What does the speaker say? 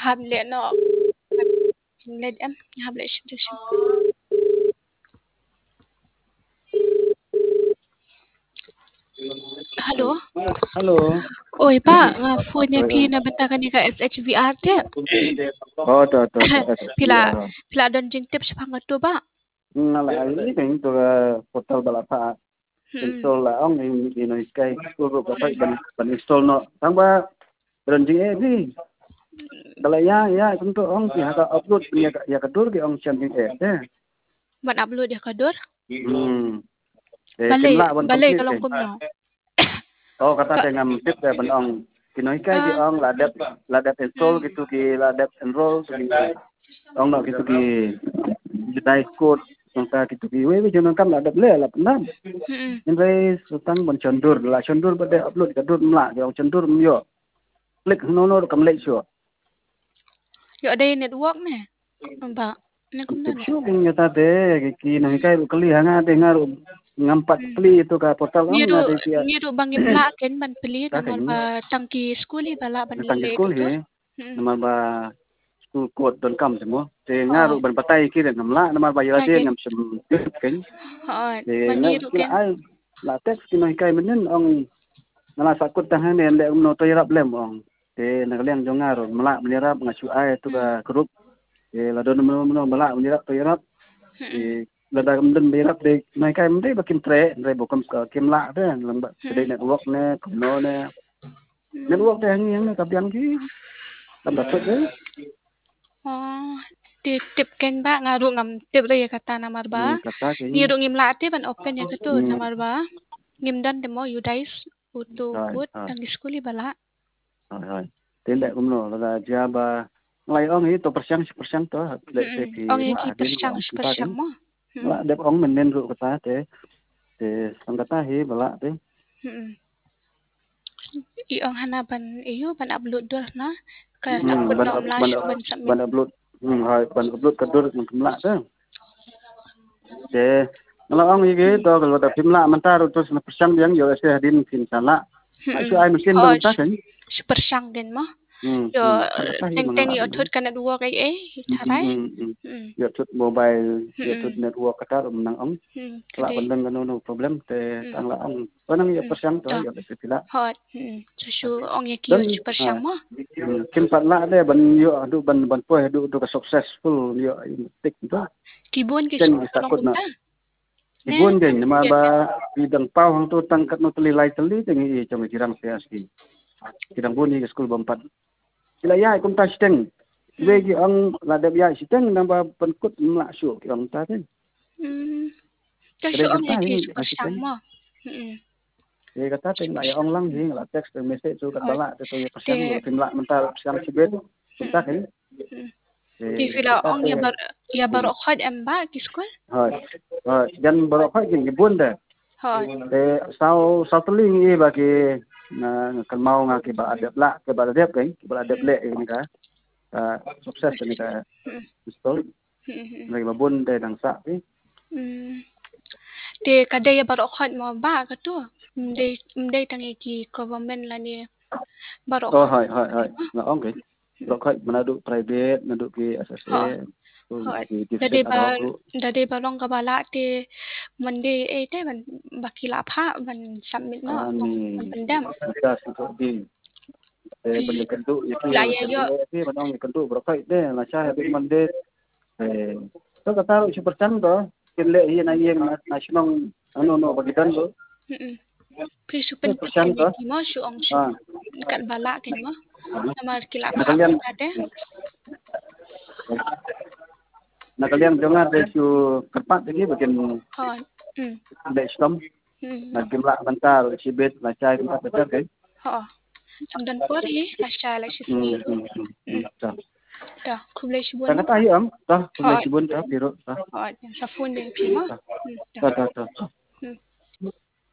Hamlet no. Hamlet em Hamlet situation. Halo. Halo. Oi Pak, nga phone niya na banta ka ni ka SHVR te. Oh, to Pila SPR. pila don jing tips pangat to ba? Ngala ini kan to portal balapa install la ong ni no sky ko ko pa ban install no tamba renjing ni balaya kunto ong si haka upload ya kadur ki ong champion Ban upload ya kador? Kimla ban Balay complete kalong kumno. Oh kata dengan tip ban ong kinoi kai ki ong ladat install gitu ki ladat enroll ki ong no gitu ki ditai code nongta gitu ki we jangan kam ladat le la penam Inre sutang ban chondur la chondur bade upload kadur mla ki ong chondur myo klik no kam le syo Yo ada network ne. Ba, ne kumno ne. syo king nyata de ki noi kai kali hanga de ngaru ngampat kli itu ka portal ong ngade ki Niru bang imla ken ban pili namar ba tangki school hi bala ban tangki le school to. he nama ba school code don kam semua te ngaru ban patai ki de namla nama ba yade ngam sem ken de maniru ken ai la teks ki noi kai menen ong ngala sakut tahan ne le no to yarap lem ong te nagleng jo ngaru mla menirap ngasu ai tu ka grup te la don no mla menirap to yarap la da den menirap de noi kai mende bakin tre re bokom ka kimla de lamba de network ne kono ne network de hang ne kapian ki lamba to de tip ken ba ngaru ngam tip re kata namar ba niru ngimla te ban open ya kato namar ba ngimdan demo you guys utu put tangki school hi bala rồi tên đại cũng nó là gia ba ngay ông ấy to persiang to lệ thì ông ấy ki persiang mo là đẹp ông mình nên rượu kata te sang kata hi bala te I ông hanaban iyo ban upload dur na ka takut nom la shu ban submit ban upload rồi ban upload kadur kumla te kalau ông ấy to kalau ada kimla mentar terus persiang yang yo se hadin kin sala asu ai mesin bang ta kan persiang din mo yo teng yo thut kan network ai tharai yo thut mobile yo thut network kata menang ong la bandeng kan no problem te tang la ong panang yo persiang to yo se pila hot su ong ye ki yo persiang mo kin pat la de ban yo adu ban poe adu ka successful yo tik to kibun ki takut na ibun gen ma ba bidang pau hang tu tangkat no teli lai teli tengi trong jirang PSI kirang buni ke school bompat sila ya kum ta steng wegi ang la de ya steng namba penkut mla su kirang ta ten so ong ye ki persiang mo ye kata teng la ya ong lang hi la text message tu kat bala tu ye persiang lo tim la mental persiang sibet ta ken Di sila ong ya bar khad em ba ki school rồi dân bờ phải cái buôn đấy để sau tali ni bagi kan mau ngaki ba adab la ke ba adab kai ba adab le ni ka sukses ni ka pistol ngai ba buôn để đằng sa đi de kada ya bar khad mo ba ka to de tangi ki government la ni bar hai là ông cái lo khai manadu private nadu ki SSA Dade ba long ka bala te mande te ban bakila pha ban submit no pandam ta su di benda kentu iki banong kentu berkai de la cha habis mande to kata si percang to kile iya na iya nasional no bagidan to Prisupen ki mo su ong su kan bala ken mo nama kila pha ade nakalian jonga de su kerpat ini bagian de stom na kimla bentar sibet la chai tempat betul kan samdan por hi la chai la si ta kumle sibun kata hi am ta kumle sibun ta biro ta sa phone de pi mo ta